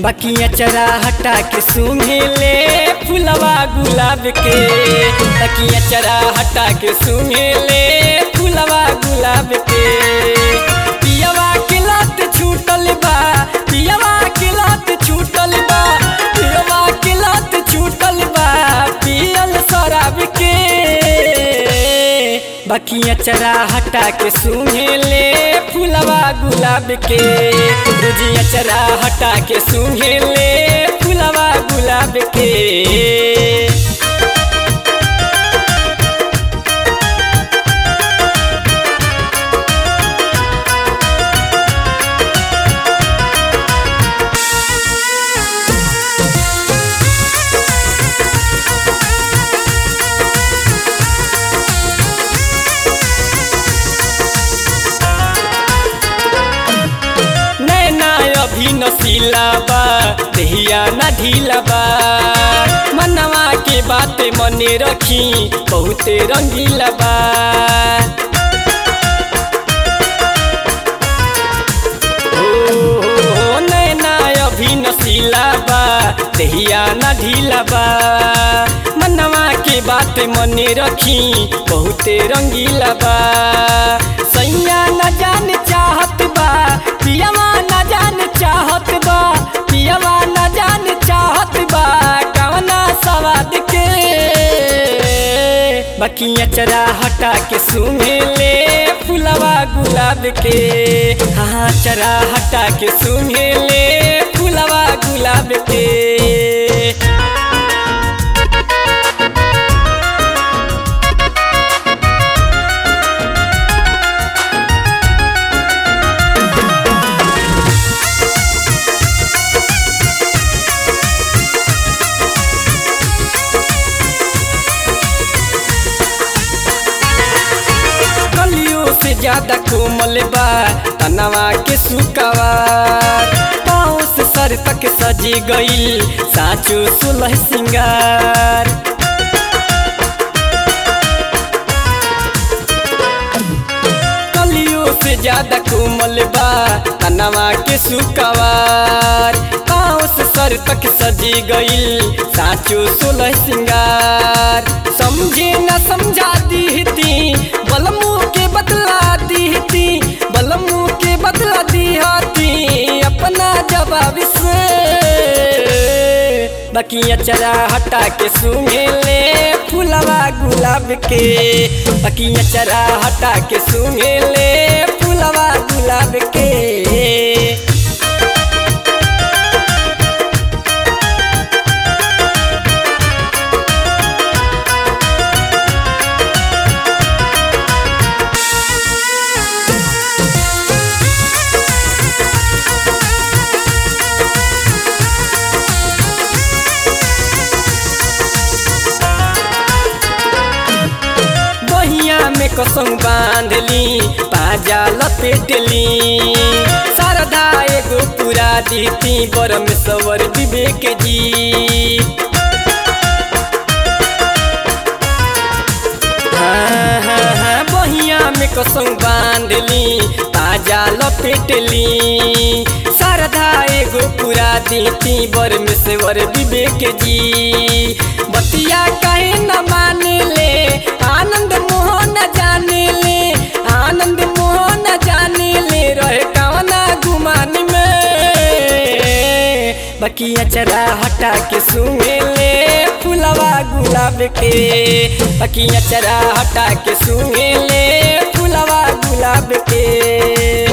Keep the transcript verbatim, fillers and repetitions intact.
बकिया चरा हटा के सूंघे ले फुलवा गुलाब के। बकिया चरा हटा के सूंघे ले फुलवा गुलाब के। पियवा के लत छूटल बा, पियवा के लत छूटल बा, पियवा के लत छूटल बा पियल शराब के। बकिया चरा हटा के सूंघे ले फुलवा गुलाब के। रुजिया चरा हटा के सूंघे ले फुलवा गुलाब के। अभी नसीला बा देहिया ना ढीला बा। मनवा के बाते मने रखी बहुते रंगीला बा। ओ, ओ नैना अभी नसीला बा देहिया ना ढीला बा। मनवा के बाते मने रखी बहुते रंगीला बा। सैया न जान चाहत बा, पियवा न जान चाहत बा, पियवा न जान चाहत बा कवना सवाद के। बकिया चरा हटा के सूंघे ले फुलवा गुलाब के। हाँ चरा हटा के सूंघे ले फुलवा गुलाब के। ज्यादा कोमल बा तनवा के सुकवार। पाँव से सर तक सजी गईल साचो सुलह सिंगार। कलियों से ज्यादा कोमल बा तनवा के सुकवार। पाँव से सर तक सजी गईल साचो सुलह सिंगार। समझे न समझा दीहती बलमू के बदला दीहती, बलमू के बदला दीहती अपना जवाब से। बकिया चरा हटा के सूंघे ले फुलवा गुलाब के। बकिया चरा हटा के सूंघे ले फुलवा गुलाब के। में कसम बांधली पाजा लपेटली। शारदा एगो पूरा दीती परमेश्वर विवेक जी। हाँ हाँ हाँ बहिया में कसम बांधली पाजा लपेटली। शारदा एगो पूरा दीती परमेश्वर विवेक जी। बतिया कहे न माने ले आनंद मोहन जाने ले, आनंद मोहन जाने ले रहे कवना गुमान में। बकिया चरा हटा के सूंघे ले फुलवा गुलाब के। बकिया चरा हटा के सूंघे ले फुलवा गुलाब के।